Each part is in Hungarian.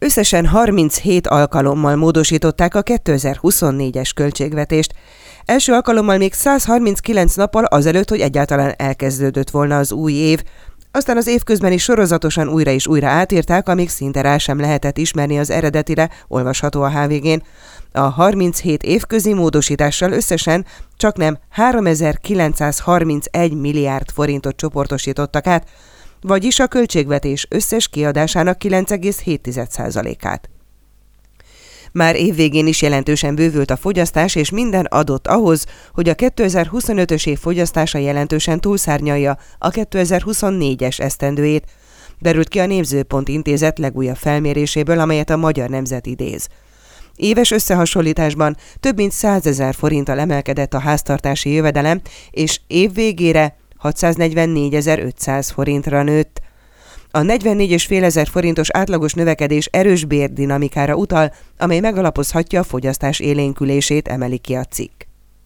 Összesen 37 alkalommal módosították a 2024-es költségvetést. Első alkalommal még 139 nappal azelőtt, hogy egyáltalán elkezdődött volna az új év. Aztán az évközben is sorozatosan újra és újra átírták, amíg szinte rá sem lehetett ismerni az eredetire, olvasható a HVG-n. A 37 évközi módosítással összesen csaknem 3931 milliárd forintot csoportosítottak át, vagyis a költségvetés összes kiadásának 9,7%-át. Már évvégén is jelentősen bővült a fogyasztás, és minden adott ahhoz, hogy a 2025-ös év fogyasztása jelentősen túlszárnyalja a 2024-es esztendőjét, derült ki a Nézőpont Intézet legújabb felméréséből, amelyet a Magyar Nemzet idéz. Éves összehasonlításban több mint 100 000 forinttal emelkedett a háztartási jövedelem, és évvégére 644 500 forintra nőtt. A 44,5 ezer forintos átlagos növekedés erős bérdinamikára utal, amely megalapozhatja a fogyasztás élénkülését, emeli ki a cikk.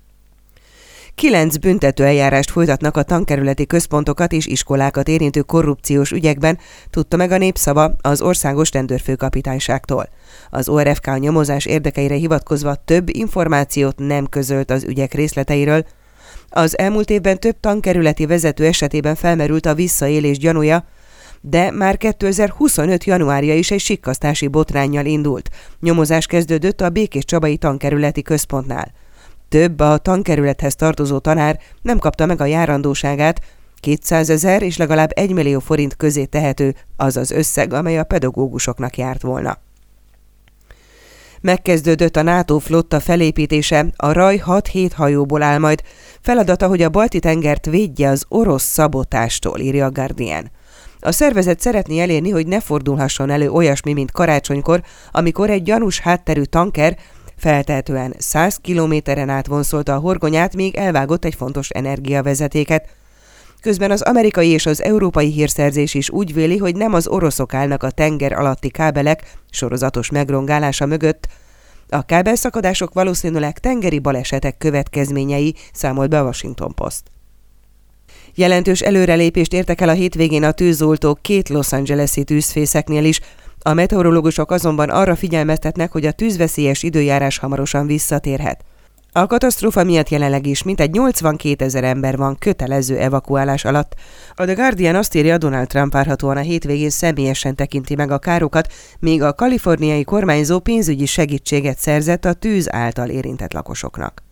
9 büntetőeljárást folytatnak a tankerületi központokat és iskolákat érintő korrupciós ügyekben, tudta meg a Népszava az Országos Rendőrfőkapitányságtól. Az ORFK a nyomozás érdekeire hivatkozva több információt nem közölt az ügyek részleteiről. Az elmúlt évben több tankerületi vezető esetében felmerült a visszaélés gyanúja, de már 2025. januárja is egy sikkasztási botránnyal indult. Nyomozás kezdődött a Békéscsabai tankerületi központnál. Több a tankerülethez tartozó tanár nem kapta meg a járandóságát, 200 000 és legalább 1 millió forint közé tehető az az összeg, amely a pedagógusoknak járt volna. Megkezdődött a NATO flotta felépítése, a Raj 6-7 hajóból áll majd. Feladata, hogy a Balti-tengert védje az orosz szabotástól, írja a Guardian. A szervezet szeretné elérni, hogy ne fordulhasson elő olyasmi, mint karácsonykor, amikor egy gyanús hátterű tanker feltehetően 100 kilométeren át vonszolta a horgonyát, még elvágott egy fontos energiavezetéket. Közben az amerikai és az európai hírszerzés is úgy véli, hogy nem az oroszok állnak a tenger alatti kábelek sorozatos megrongálása mögött. A kábelszakadások valószínűleg tengeri balesetek következményei, számolt be a Washington Post. Jelentős előrelépést értek el a hétvégén a tűzoltók 2 Los Angeles-i tűzfészeknél is. A meteorológusok azonban arra figyelmeztetnek, hogy a tűzveszélyes időjárás hamarosan visszatérhet. A katasztrófa miatt jelenleg is mintegy 82 000 ember van kötelező evakuálás alatt. A The Guardian azt írja, Donald Trump várhatóan a hétvégén személyesen tekinti meg a károkat, míg a kaliforniai kormányzó pénzügyi segítséget szerzett a tűz által érintett lakosoknak.